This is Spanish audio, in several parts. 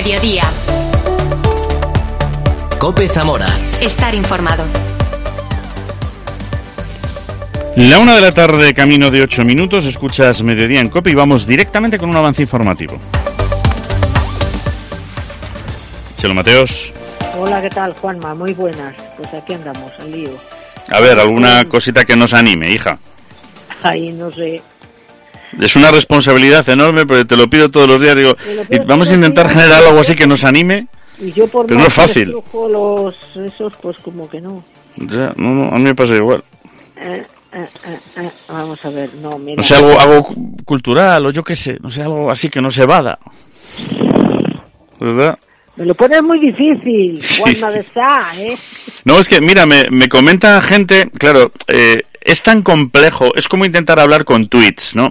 mediodía. COPE Zamora. Estar informado. La 1 de la tarde, camino de 8 minutos, escuchas Mediodía en COPE y vamos directamente con un avance informativo. Chelo Mateos. Hola, ¿qué tal, Juanma? Muy buenas. Pues aquí andamos, al lío. A ver, alguna cosita que nos anime, hija. Ay, no sé. Es una responsabilidad enorme, pero te lo pido todos los días. Digo, vamos a intentar generar algo así que nos anime, y yo por pero no es fácil. Esos, pues como que no. Ya, no, a mí me pasa igual. Vamos a ver, no, mira. No sé, algo cultural o yo qué sé, no sé, algo así que no se evada. ¿Verdad? Me lo pones muy difícil, Juanma de Sá, ¿eh? No, es que, mira, me comenta gente, claro, es tan complejo, es como intentar hablar con tweets, ¿no?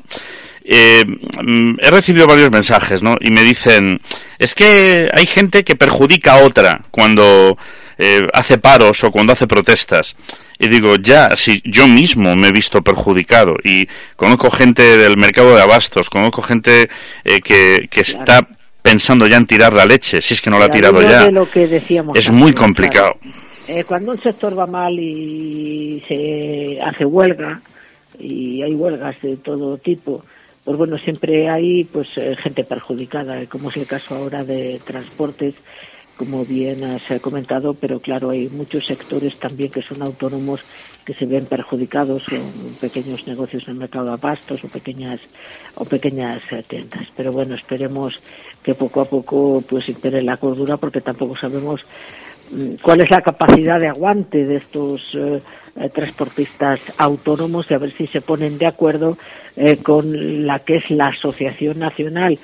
He recibido varios mensajes, ¿no? Y me dicen, es que hay gente que perjudica a otra cuando hace paros o cuando hace protestas. Y digo, ya, si yo mismo me he visto perjudicado y conozco gente del mercado de abastos, conozco gente que está pensando ya en tirar la leche, si es que no la ha tirado ya. De lo que decíamos es muy complicado. Claro. Cuando un sector va mal y se hace huelga, y hay huelgas de todo tipo, pues bueno, siempre hay pues gente perjudicada, como es el caso ahora de transportes, como bien has comentado, pero claro, hay muchos sectores también que son autónomos que se ven perjudicados, son pequeños negocios en el mercado de abastos o pequeñas tiendas. Pero bueno, esperemos que poco a poco pues impere la cordura, porque tampoco sabemos cuál es la capacidad de aguante de estos transportistas autónomos, y a ver si se ponen de acuerdo con la que es la Asociación Nacional,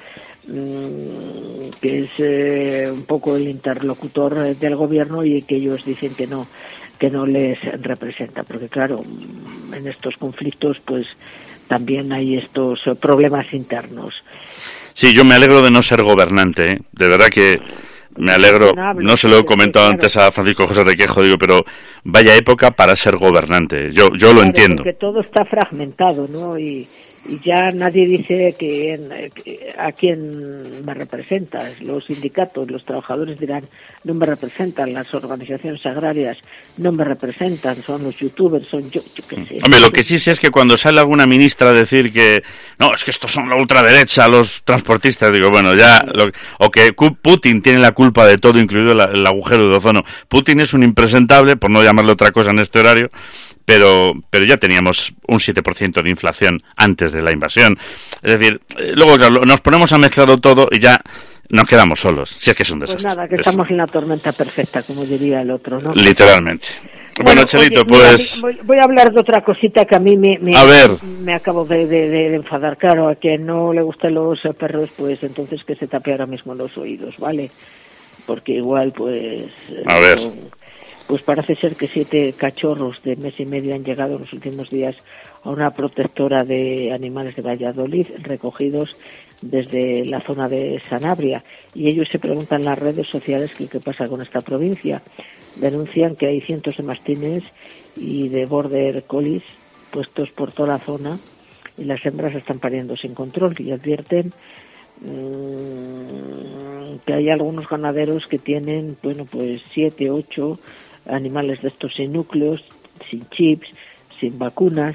que es un poco el interlocutor del gobierno, y que ellos dicen que no les representa, porque claro, en estos conflictos pues también hay estos problemas internos. Sí, yo me alegro de no ser gobernante, ¿eh? De verdad que me alegro. No se lo he comentado antes a Francisco José Requejo, digo, pero vaya época para ser gobernante. Yo lo entiendo. Porque todo está fragmentado, ¿no? Y ya nadie dice a quién me representas. Los sindicatos, los trabajadores dirán, no me representan, las organizaciones agrarias no me representan, son los youtubers, son yo qué sé. Hombre, lo que sí sé es que cuando sale alguna ministra a decir que no, es que estos son la ultraderecha, los transportistas, digo, bueno, ya, o que Putin tiene la culpa de todo, incluido el agujero de ozono. Putin es un impresentable, por no llamarle otra cosa en este horario, pero ya teníamos un 7% de inflación antes de la invasión. Es decir, luego claro, nos ponemos a mezclarlo todo y ya nos quedamos solos. Si es que es un desastre. Pues nada, que estamos en la tormenta perfecta, como diría el otro, ¿no? Literalmente. Bueno, Chelito, oye, pues... Mira, voy a hablar de otra cosita que a mí me acabo de enfadar. Claro, a quien no le gustan los perros, pues entonces que se tape ahora mismo los oídos, ¿vale? Porque igual, pues... A ver... Pues parece ser que 7 cachorros de mes y medio han llegado en los últimos días a una protectora de animales de Valladolid, recogidos desde la zona de Sanabria. Y ellos se preguntan en las redes sociales qué pasa con esta provincia. Denuncian que hay cientos de mastines y de border collies puestos por toda la zona, y las hembras están pariendo sin control, y advierten que hay algunos ganaderos que tienen, bueno, pues 7, 8 animales de estos sin núcleos, sin chips, sin vacunas.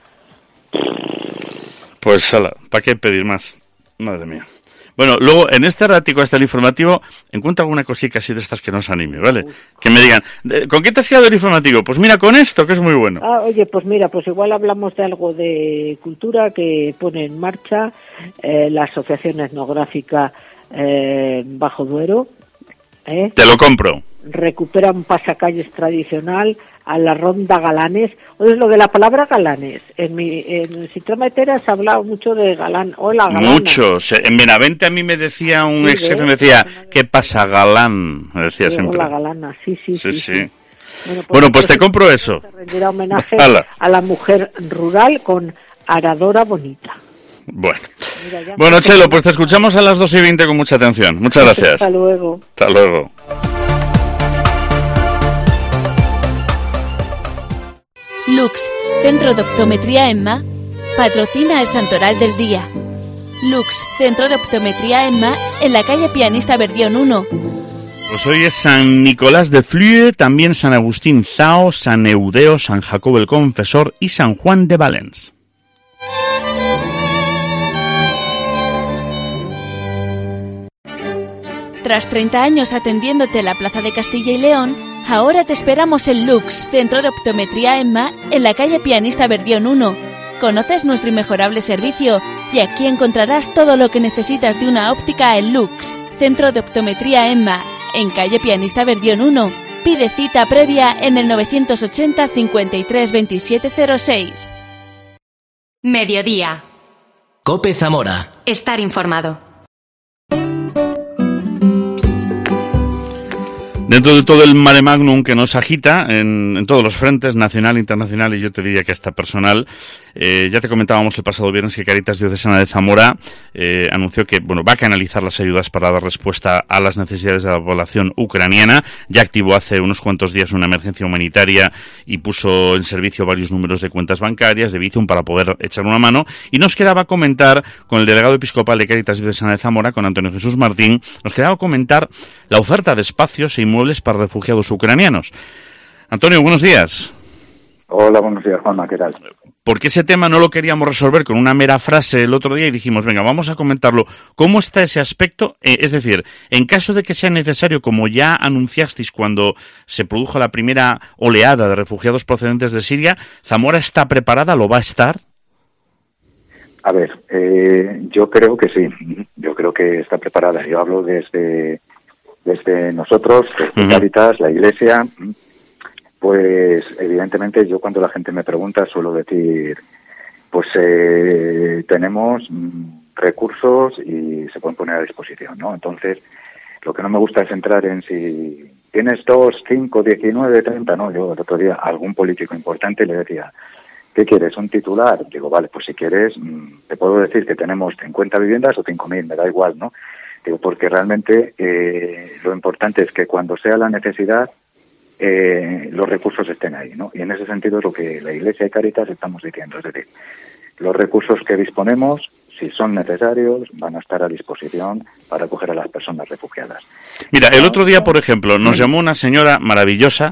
Pues, ¿para qué pedir más? Madre mía. Bueno, luego, en este ratico, hasta el informativo, encuentro alguna cosita así de estas que nos anime, ¿vale? Que me digan, ¿con qué te has quedado el informativo? Pues mira, con esto, que es muy bueno. Oye, pues mira, pues igual hablamos de algo de cultura que pone en marcha la Asociación Etnográfica Bajo Duero. Te lo compro. Recupera un pasacalles tradicional a la ronda Galanes. Oye, lo de la palabra galanes, en el sistema Etera se ha hablado mucho de galán. Hola, galana. Muchos. En Benavente a mí me decía un ex jefe, me decía, ¿qué pasa, galán? Me decía siempre. Hola, galana, sí. Bueno, pues te compro eso. Se rendirá homenaje a la mujer rural con aradora bonita. Bueno, Chelo, pues te escuchamos a las 2:20 con mucha atención. Muchas gracias. Hasta luego. Hasta luego. Lux, Centro de Optometría Emma, patrocina el Santoral del Día. Lux, Centro de Optometría Emma, en la calle Pianista Verdión 1. Pues hoy es San Nicolás de Flue, también San Agustín Zao, San Eudeo, San Jacobo el Confesor y San Juan de Valens. Tras 30 años atendiéndote en la Plaza de Castilla y León, ahora te esperamos en Lux, Centro de Optometría Emma, en la calle Pianista Verdión 1. Conoces nuestro inmejorable servicio y aquí encontrarás todo lo que necesitas de una óptica en Lux, Centro de Optometría Emma, en calle Pianista Verdión 1. Pide cita previa en el 980 53 27 06. Mediodía. COPE Zamora. Estar informado. Dentro de todo el mare magnum que nos agita en todos los frentes, nacional, internacional y yo te diría que hasta personal, ya te comentábamos el pasado viernes que Cáritas Diocesana de Zamora anunció que va a canalizar las ayudas para dar respuesta a las necesidades de la población ucraniana. Ya activó hace unos cuantos días una emergencia humanitaria y puso en servicio varios números de cuentas bancarias de Bizum para poder echar una mano. Y nos quedaba comentar con el delegado episcopal de Cáritas Diocesana de Zamora, con Antonio Jesús Martín, nos quedaba comentar la oferta de espacios e inmuebles para refugiados ucranianos. Antonio, buenos días. Hola, buenos días, Juanma, ¿qué tal? Porque ese tema no lo queríamos resolver con una mera frase el otro día y dijimos, venga, vamos a comentarlo. ¿Cómo está ese aspecto? Es decir, en caso de que sea necesario, como ya anunciasteis cuando se produjo la primera oleada de refugiados procedentes de Siria, ¿Zamora está preparada? ¿Lo va a estar? A ver, yo creo que sí. Yo creo que está preparada. Yo hablo desde nosotros, desde Cáritas, la Iglesia. Pues evidentemente yo cuando la gente me pregunta suelo decir, pues tenemos recursos y se pueden poner a disposición, ¿no? Entonces, lo que no me gusta es entrar en si tienes 2, 5, 19, 30, no. Yo el otro día a algún político importante le decía, ¿qué quieres? ¿Un titular? Digo, vale, pues si quieres, te puedo decir que tenemos 50 viviendas o 5.000, me da igual, ¿no? Digo, porque realmente lo importante es que cuando sea la necesidad, los recursos estén ahí, ¿no? Y en ese sentido es lo que la Iglesia y Cáritas estamos diciendo, es decir, los recursos que disponemos, si son necesarios, van a estar a disposición para acoger a las personas refugiadas. Mira, el otro día, por ejemplo, nos llamó una señora maravillosa,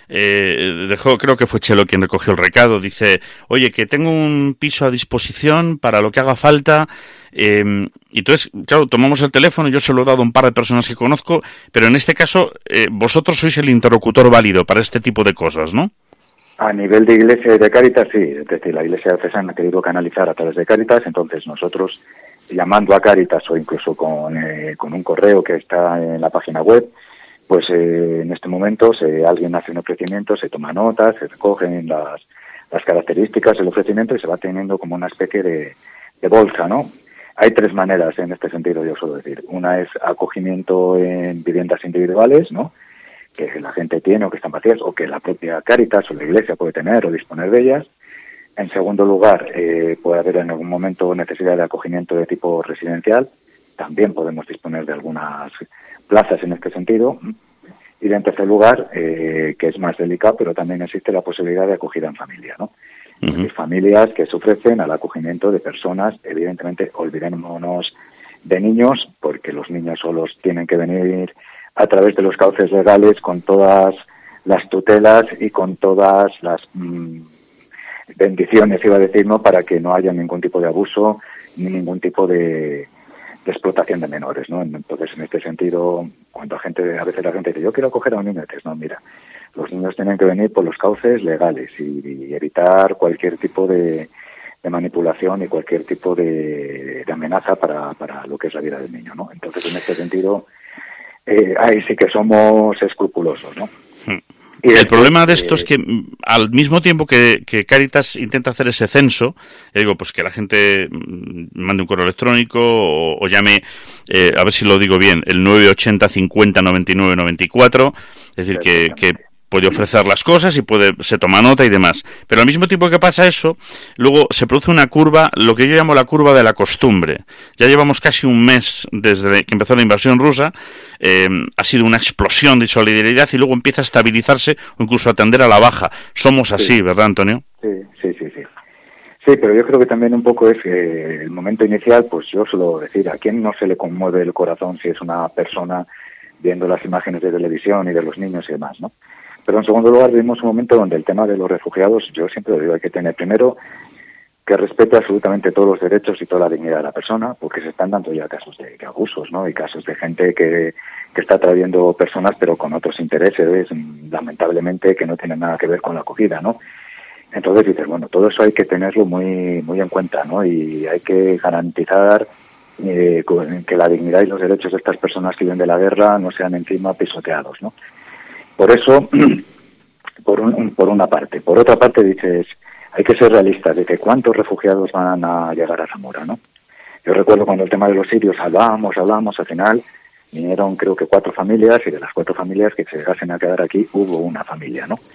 creo que fue Chelo quien recogió el recado, dice, oye, que tengo un piso a disposición para lo que haga falta, y entonces, claro, tomamos el teléfono, yo se lo he dado a un par de personas que conozco, pero en este caso, vosotros sois el interlocutor válido para este tipo de cosas, ¿no? A nivel de Iglesia y de Cáritas, sí, es decir, la Iglesia Diocesana ha querido canalizar a través de Cáritas, entonces nosotros, llamando a Cáritas o incluso con un correo que está en la página web, pues en este momento alguien hace un ofrecimiento, se toma notas, se recogen las características del ofrecimiento y se va teniendo como una especie de bolsa, ¿no? Hay 3 maneras en este sentido, yo suelo decir. Una es acogimiento en viviendas individuales, ¿no?, que la gente tiene o que están vacías o que la propia Cáritas o la Iglesia puede tener o disponer de ellas. En segundo lugar, puede haber en algún momento necesidad de acogimiento de tipo residencial. También podemos disponer de algunas plazas en este sentido. Y en tercer lugar, que es más delicado, pero también existe la posibilidad de acogida en familia, ¿no? Hay familias que se ofrecen al acogimiento de personas, evidentemente olvidémonos de niños, porque los niños solos tienen que venir a través de los cauces legales con todas las tutelas y con todas las bendiciones, iba a decir, ¿no?, para que no haya ningún tipo de abuso ni ningún tipo de explotación de menores, ¿no? Entonces, en este sentido, cuando a veces la gente dice, yo quiero acoger a un niño, dices, no, mira, los niños tienen que venir por los cauces legales y evitar cualquier tipo de manipulación y cualquier tipo de amenaza para lo que es la vida del niño, ¿no? Entonces, en este sentido, ahí sí que somos escrupulosos, ¿no? Y el problema de esto es que al mismo tiempo que Cáritas intenta hacer ese censo, digo, pues que la gente mande un correo electrónico o llame, a ver si lo digo bien, el 980 50 99 94, es decir, que puede ofrecer las cosas y se toma nota y demás. Pero al mismo tiempo que pasa eso, luego se produce una curva, lo que yo llamo la curva de la costumbre. Ya llevamos casi un mes desde que empezó la invasión rusa, ha sido una explosión de solidaridad y luego empieza a estabilizarse o incluso a tender a la baja. Somos así, ¿verdad, Antonio? Sí. Sí, pero yo creo que también un poco es que el momento inicial, pues yo suelo decir, ¿a quién no se le conmueve el corazón si es una persona viendo las imágenes de televisión y de los niños y demás, ¿no? Pero en segundo lugar vivimos un momento donde el tema de los refugiados, yo siempre lo digo, hay que tener primero que respete absolutamente todos los derechos y toda la dignidad de la persona, porque se están dando ya casos de abusos, ¿no? Y casos de gente que está trayendo personas pero con otros intereses, lamentablemente, que no tienen nada que ver con la acogida, ¿no? Entonces dices, bueno, todo eso hay que tenerlo muy muy en cuenta, ¿no? Y hay que garantizar que la dignidad y los derechos de estas personas que viven de la guerra no sean encima pisoteados, ¿no? Por eso, por una parte. Por otra parte dices, hay que ser realistas de que cuántos refugiados van a llegar a Zamora, ¿no? Yo recuerdo cuando el tema de los sirios hablábamos, al final vinieron creo que 4 familias y de las 4 familias que se llegasen a quedar aquí hubo una familia, ¿no?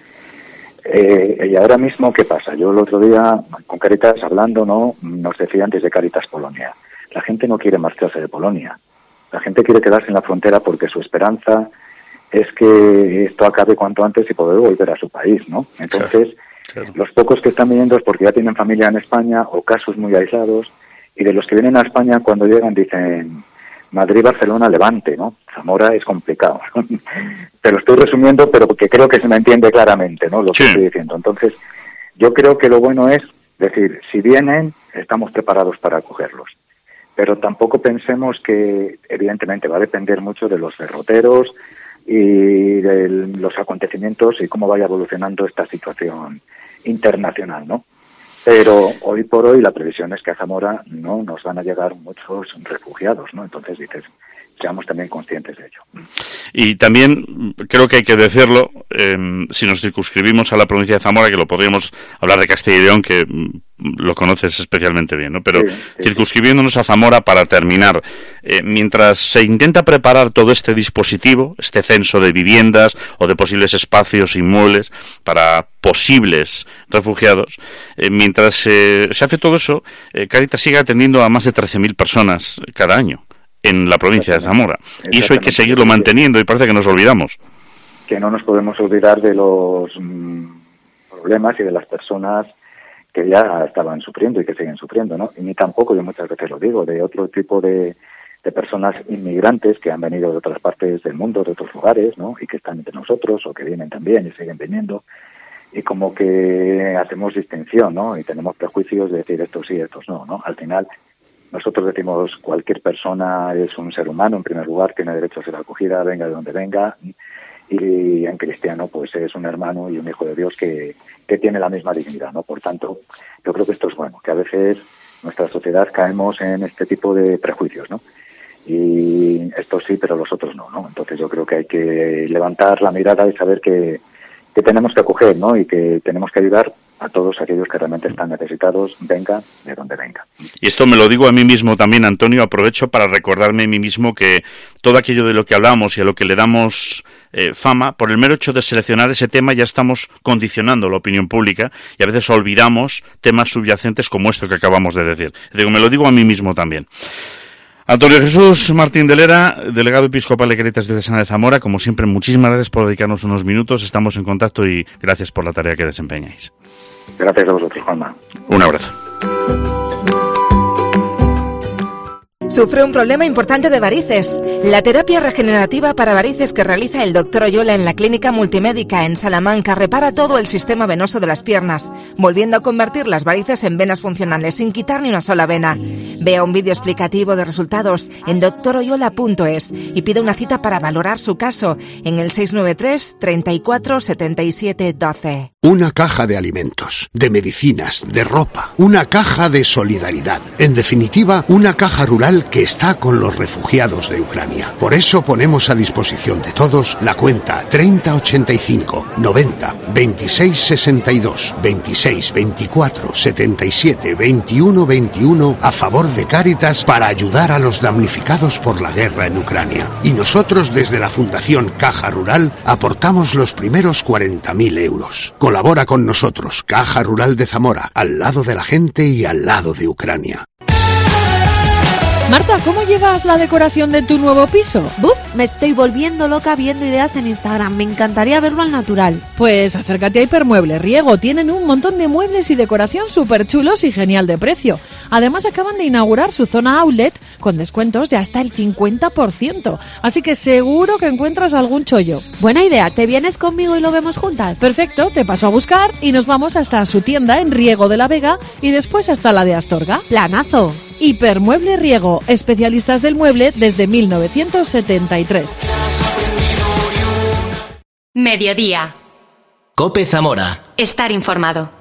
Y ahora mismo, ¿qué pasa? Yo el otro día, con Cáritas hablando, ¿no? Nos decían desde Cáritas Polonia, la gente no quiere marcharse de Polonia, la gente quiere quedarse en la frontera porque su esperanza es que esto acabe cuanto antes y poder volver a su país, ¿no? Entonces, claro. Los pocos que están viniendo es porque ya tienen familia en España o casos muy aislados, y de los que vienen a España cuando llegan dicen Madrid, Barcelona, Levante, ¿no? Zamora es complicado. Te lo estoy resumiendo, pero porque creo que se me entiende claramente, ¿no? Lo que estoy diciendo. Entonces, yo creo que lo bueno es decir, si vienen, estamos preparados para acogerlos. Pero tampoco pensemos que, evidentemente, va a depender mucho de los derroteros y de los acontecimientos y cómo vaya evolucionando esta situación internacional, ¿no? Pero hoy por hoy la previsión es que a Zamora no nos van a llegar muchos refugiados, ¿no? Entonces dices, seamos también conscientes de ello. Y también creo que hay que decirlo, si nos circunscribimos a la provincia de Zamora, que lo podríamos hablar de Castilla y León, que lo conoces especialmente bien, ¿no? Pero circunscribiéndonos a Zamora para terminar, mientras se intenta preparar todo este dispositivo, este censo de viviendas o de posibles espacios inmuebles para posibles refugiados, mientras se hace todo eso, Cáritas sigue atendiendo a más de 13.000 personas cada año en la provincia de Zamora. Y eso hay que seguirlo manteniendo y parece que nos olvidamos. Que no nos podemos olvidar de los problemas y de las personas que ya estaban sufriendo y que siguen sufriendo, ¿no? Y ni tampoco, yo muchas veces lo digo, de otro tipo de personas inmigrantes que han venido de otras partes del mundo, de otros lugares, ¿no? Y que están entre nosotros o que vienen también y siguen viniendo. Y como que hacemos distinción, ¿no? Y tenemos prejuicios de decir estos sí, estos no, ¿no? Al final, nosotros decimos cualquier persona es un ser humano, en primer lugar, tiene derecho a ser acogida, venga de donde venga, y en cristiano pues es un hermano y un hijo de Dios que tiene la misma dignidad, ¿no? Por tanto, yo creo que esto es bueno, que a veces nuestra sociedad caemos en este tipo de prejuicios, ¿no? Y esto sí, pero los otros no, ¿no? Entonces yo creo que hay que levantar la mirada y saber que tenemos que acoger, ¿no? Y que tenemos que ayudar a todos aquellos que realmente están necesitados, venga de donde venga. Y esto me lo digo a mí mismo también, Antonio, aprovecho para recordarme a mí mismo que todo aquello de lo que hablamos y a lo que le damos fama, por el mero hecho de seleccionar ese tema ya estamos condicionando la opinión pública y a veces olvidamos temas subyacentes como esto que acabamos de decir. Digo, me lo digo a mí mismo también. Antonio Jesús Martín de Lera, delegado episcopal de Cáritas Diocesana de Zamora, como siempre, muchísimas gracias por dedicarnos unos minutos, estamos en contacto y gracias por la tarea que desempeñáis. Gracias a vosotros, Juanma. Un abrazo. Sufre un problema importante de varices. La terapia regenerativa para varices que realiza el Dr. Oyola en la Clínica Multimédica en Salamanca repara todo el sistema venoso de las piernas, volviendo a convertir las varices en venas funcionales sin quitar ni una sola vena. Vea un vídeo explicativo de resultados en doctoroyola.es y pida una cita para valorar su caso en el 693 34 77 12. Una caja de alimentos, de medicinas, de ropa, una caja de solidaridad. En definitiva, una caja rural que está con los refugiados de Ucrania. Por eso ponemos a disposición de todos la cuenta 3085 90 26 62 26 24 77 21 21 a favor de Cáritas para ayudar a los damnificados por la guerra en Ucrania. Y nosotros desde la Fundación Caja Rural aportamos los primeros 40.000 euros. Colabora con nosotros, Caja Rural de Zamora, al lado de la gente y al lado de Ucrania. Marta, ¿cómo llevas la decoración de tu nuevo piso? ¡Buf! Me estoy volviendo loca viendo ideas en Instagram. Me encantaría verlo al natural. Pues acércate a Hipermueble Riego. Tienen un montón de muebles y decoración súper chulos y genial de precio. Además, acaban de inaugurar su zona outlet con descuentos de hasta el 50%. Así que seguro que encuentras algún chollo. Buena idea. ¿Te vienes conmigo y lo vemos juntas? Perfecto, te paso a buscar y nos vamos hasta su tienda en Riego de la Vega y después hasta la de Astorga. ¡Planazo! Hipermueble Riego, especialistas del mueble desde 1973. Mediodía. COPE Zamora. Estar informado.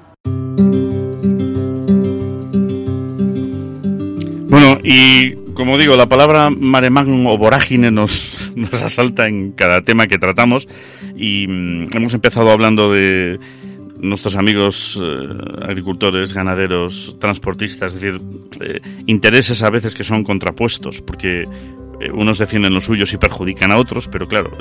Bueno, y como digo, la palabra mare magnum o vorágine nos asalta en cada tema que tratamos y hemos empezado hablando de nuestros amigos agricultores, ganaderos, transportistas, es decir, intereses a veces que son contrapuestos, porque unos defienden los suyos y perjudican a otros, pero claro,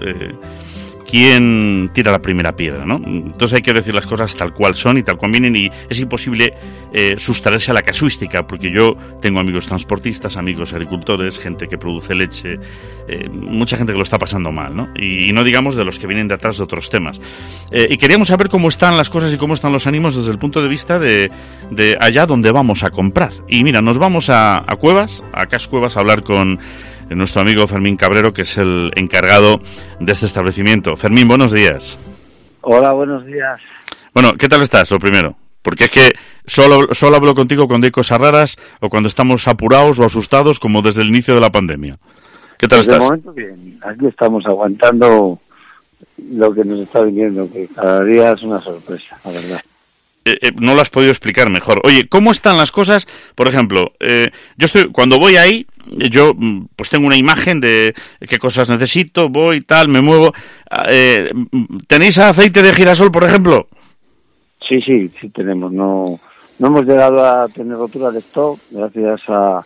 ¿quién tira la primera piedra, no? Entonces hay que decir las cosas tal cual son y tal cual vienen, y es imposible sustraerse a la casuística, porque yo tengo amigos transportistas, amigos agricultores, gente que produce leche, mucha gente que lo está pasando mal, ¿no? Y no digamos de los que vienen de atrás de otros temas. Y queríamos saber cómo están las cosas y cómo están los ánimos desde el punto de vista de allá donde vamos a comprar. Y mira, nos vamos a Cuevas, a Cas Cuevas, a hablar con nuestro amigo Fermín Cabrero, que es el encargado de este establecimiento. Fermín, buenos días. Hola, buenos días. Bueno, ¿qué tal estás, lo primero? Porque es que solo hablo contigo cuando hay cosas raras o cuando estamos apurados o asustados, como desde el inicio de la pandemia. ¿Qué tal estás? De momento bien, aquí estamos aguantando lo que nos está viniendo, que cada día es una sorpresa, la verdad. No lo has podido explicar mejor. Oye, ¿cómo están las cosas? Por ejemplo, cuando voy ahí, yo pues tengo una imagen de qué cosas necesito, voy, tal, me muevo. ¿Tenéis aceite de girasol, por ejemplo? Sí tenemos. No hemos llegado a tener rotura de stock, gracias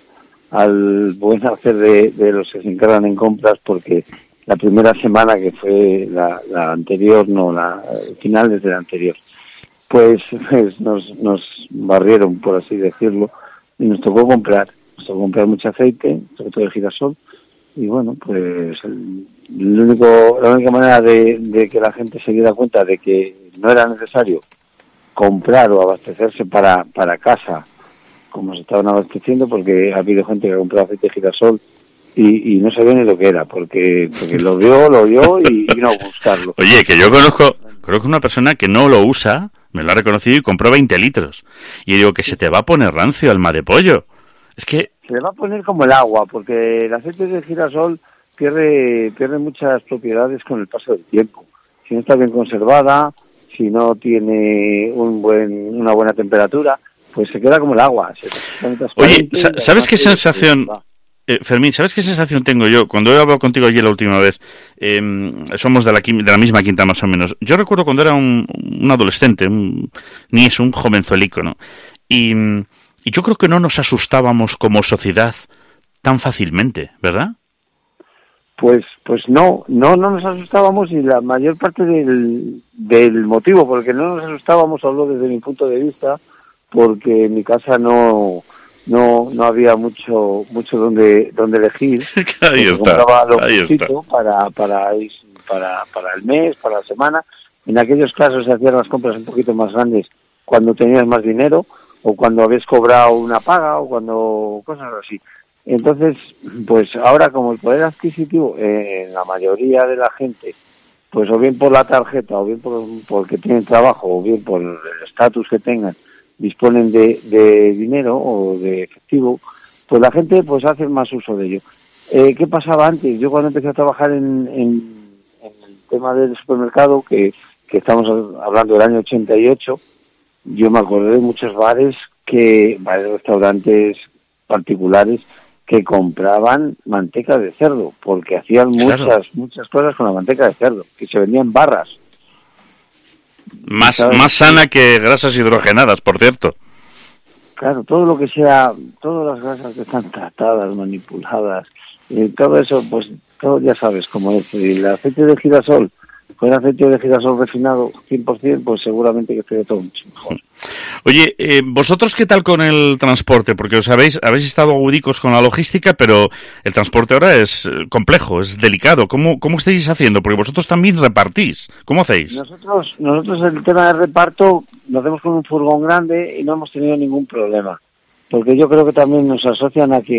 al buen hacer de los que se encargan en compras, porque la primera semana, que fue la anterior, finales de la anterior, pues nos barrieron, por así decirlo, y nos tocó comprar mucho aceite, sobre todo de girasol, y bueno, pues la única manera de que la gente se diera cuenta de que no era necesario comprar o abastecerse para casa, como se estaban abasteciendo, porque ha habido gente que ha comprado aceite de girasol y no sabía ni lo que era, porque lo vio y vino a buscarlo. Oye, que yo creo que una persona que no lo usa, me lo ha reconocido, y compró 20 litros. Y digo, que se te va a poner rancio alma de pollo. Es que se le va a poner como el agua, porque el aceite de girasol pierde muchas propiedades con el paso del tiempo. Si no está bien conservada, si no tiene una buena temperatura, pues se queda como el agua. Oye, ¿sabes qué sensación, Fermín, ¿sabes qué sensación tengo yo? Cuando he hablado contigo allí la última vez, somos de la misma quinta más o menos. Yo recuerdo cuando era un adolescente, un jovenzuelico, ¿no? Y yo creo que no nos asustábamos como sociedad tan fácilmente, ¿verdad? Pues no nos asustábamos, y la mayor parte del motivo porque no nos asustábamos, hablo desde mi punto de vista, porque en mi casa no había mucho donde elegir. Ahí está. Compraba lo justito para el mes, para la semana. En aquellos casos se hacían las compras un poquito más grandes cuando tenías más dinero, o cuando habías cobrado una paga, o cuando cosas así. Entonces, pues ahora, como el poder adquisitivo en la mayoría de la gente, pues o bien por la tarjeta, o bien porque tienen trabajo, o bien por el estatus que tengan, disponen de dinero o de efectivo, pues la gente pues hace más uso de ello. ¿Qué pasaba antes? Yo cuando empecé a trabajar en el tema del supermercado, que estamos hablando del año 88, yo me acordé de muchos bares, restaurantes particulares, que compraban manteca de cerdo, porque hacían muchas cosas con la manteca de cerdo, que se vendían barras. Más sana que grasas hidrogenadas, por cierto. Claro, todo lo que sea, todas las grasas que están tratadas, manipuladas, todo eso, pues todo ya sabes cómo es. El aceite de girasol, con el aceite de girasol refinado 100%, pues seguramente que esté todo mucho mejor. Oye, ¿vosotros qué tal con el transporte? Porque habéis estado agudicos con la logística, pero el transporte ahora es complejo, es delicado. ¿Cómo estáis haciendo? Porque vosotros también repartís. ¿Cómo hacéis? Nosotros el tema de reparto lo hacemos con un furgón grande y no hemos tenido ningún problema. Porque yo creo que también nos asocian aquí,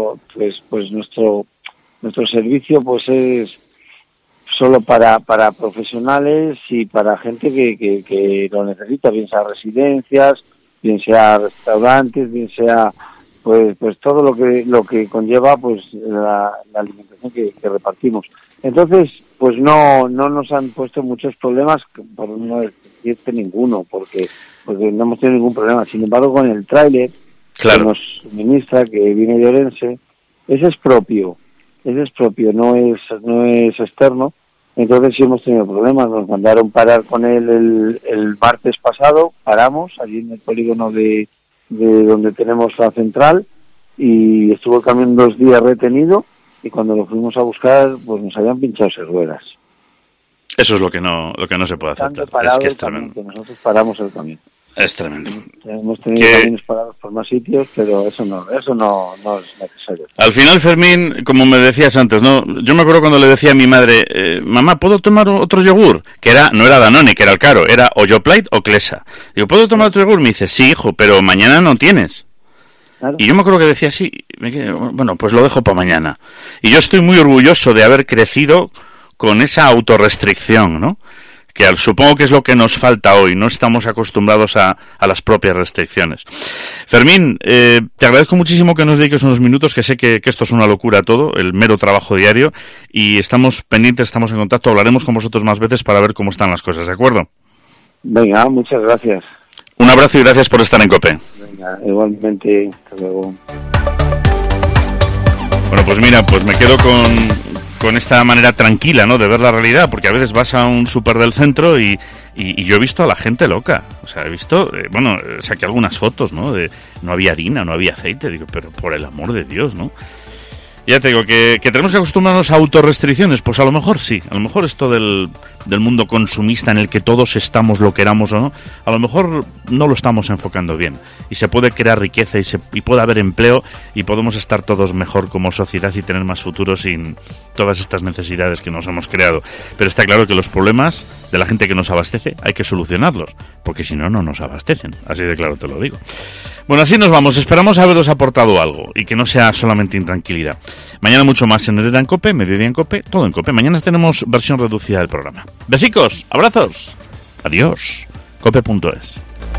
pues nuestro servicio pues es solo para profesionales y para gente que lo necesita, bien sea residencias, bien sea restaurantes, bien sea pues todo lo que conlleva pues la alimentación que repartimos. Entonces, pues no nos han puesto muchos problemas, por no decirte ninguno, porque no hemos tenido ningún problema. Sin embargo, con el tráiler que nos suministra, que viene de Orense, ese es propio, no es externo. Entonces sí hemos tenido problemas. Nos mandaron parar con él el martes pasado, paramos allí en el polígono de donde tenemos la central, y estuvo el camión 2 días retenido, y cuando lo fuimos a buscar pues nos habían pinchado 6 ruedas. Eso es lo que no se puede aceptar. Es que es tremendo. Que nosotros paramos el camión. Es tremendo. Hemos tenido camiones parados por más sitios, pero eso no es necesario. Al final, Fermín, como me decías antes, ¿no? Yo me acuerdo cuando le decía a mi madre, mamá, ¿puedo tomar otro yogur? Que no era Danone, que era el caro, era o Yoplait o Clesa. Digo, ¿puedo tomar otro yogur? Me dice, sí, hijo, pero mañana no tienes. Claro. Y yo me acuerdo que decía, sí, bueno, pues lo dejo para mañana. Y yo estoy muy orgulloso de haber crecido con esa autorrestricción, ¿no? Que supongo que es lo que nos falta hoy, no estamos acostumbrados a las propias restricciones. Fermín, te agradezco muchísimo que nos dediques unos minutos, que sé que esto es una locura todo, el mero trabajo diario, y estamos pendientes, estamos en contacto, hablaremos con vosotros más veces para ver cómo están las cosas, ¿de acuerdo? Venga, muchas gracias. Un abrazo y gracias por estar en COPE. Venga, igualmente, hasta luego. Bueno, pues mira, pues me quedo con esta manera tranquila, ¿no?, de ver la realidad, porque a veces vas a un súper del centro y yo he visto a la gente loca. O sea, he visto, saqué algunas fotos, ¿no?, de no había harina, no había aceite. Digo, pero por el amor de Dios, ¿no? Ya te digo que tenemos que acostumbrarnos a autorrestricciones. Pues a lo mejor sí, a lo mejor esto del mundo consumista en el que todos estamos, lo queramos o no, a lo mejor no lo estamos enfocando bien, y se puede crear riqueza y puede haber empleo, y podemos estar todos mejor como sociedad y tener más futuro sin todas estas necesidades que nos hemos creado. Pero está claro que los problemas de la gente que nos abastece hay que solucionarlos, porque si no, no nos abastecen. Así de claro te lo digo. Bueno, así nos vamos. Esperamos haberos aportado algo y que no sea solamente intranquilidad. Mañana mucho más en Herrera en COPE, Mediodía en COPE, todo en COPE. Mañana tenemos versión reducida del programa. Besicos, abrazos. Adiós. COPE.es.